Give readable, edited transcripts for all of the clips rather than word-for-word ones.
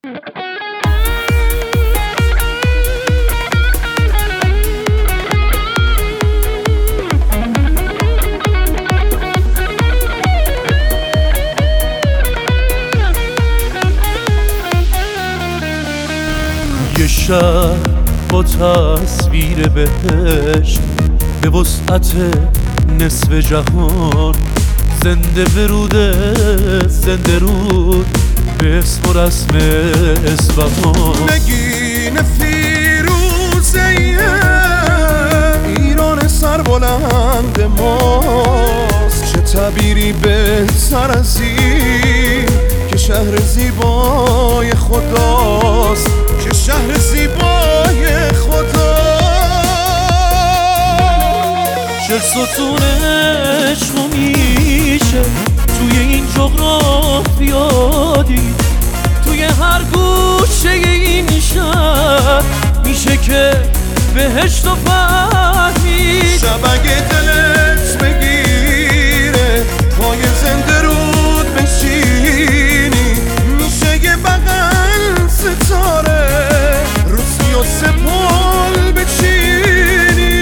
یه شهر با تصویر بهشت به وسعت نصف جهان، زنده بروده زنده رود به اسم و رسم اصفهان. نگین فیروزه ایران سربلند ماست، چه تعبیری بهتر از این که شهر زیبای خداست، که شهر زیبای خداست. چه ستون عشق میشه توی این جغرافیا دید، توی هر گوشه این شهر میشه که بهشت و فهمید. شب اگه دلت بگیره پای زنده رود بشینی، میشه یه بغل ستاره رو 33 پل بچینی.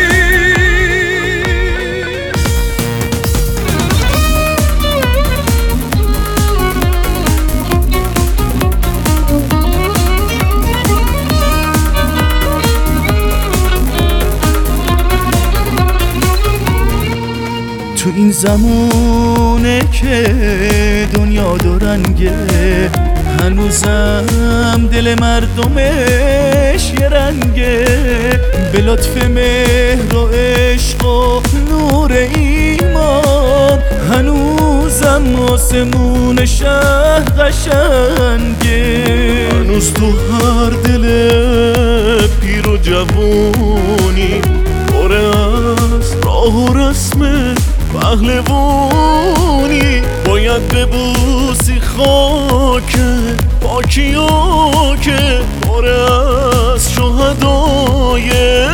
تو این زمونه که دنیا دو رنگه، هنوزم دل مردمش یه رنگه. به لطف مهر و عشق و نور ایمان، هنوزم آسمون شهر قشنگه. هنوز تو هر دل پیر و جوونی پر از راه و رسم پهلوانی، باید ببوسی خاک پاکیو که پر از شهدای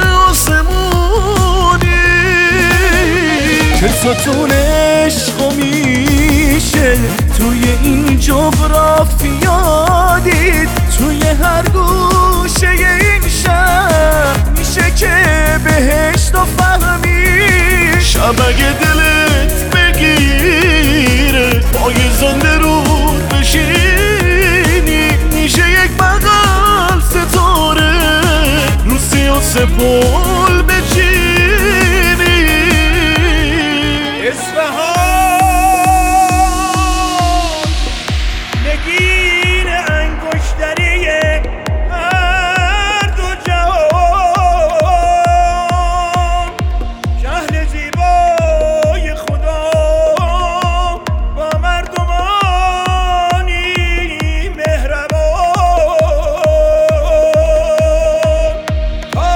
آسمانی. چه ستون عشق میشه توی این جغرافیا دید، توی هر گوشه این شهر میشه که بهشت و فهمید. شب اگه دلت بگیره پای زنده رود بشینی، میشه یک بغل ستاره رو 33 پل بچینی. اصفهان نگین انگشتری هر دو جهان، شهر زیبای خدا با مردمانی مهربان. تا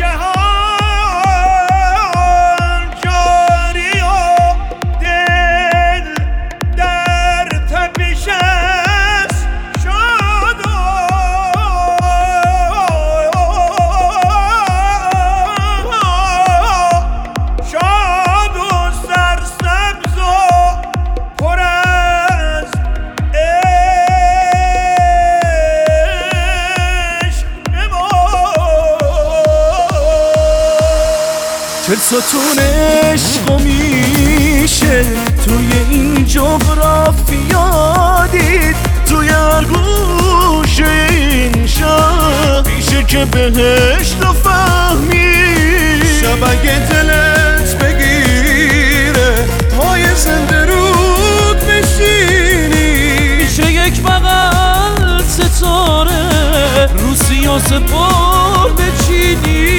جهان جاری و دل در تپش است، شاد و سرسبز و پر از عشق بمان. چه ستون عشق میشه توی این جغرافیا دید، توی هر گوشه این شهر میشه که بهشت و فهمید. شب اگه دلت بگیره پای زنده رود بشینی، میشه یک بغل ستاره رو 33 پل بچینی.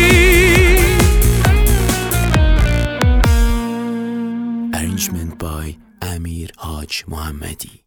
Arrangement by امیر حاج محمدی.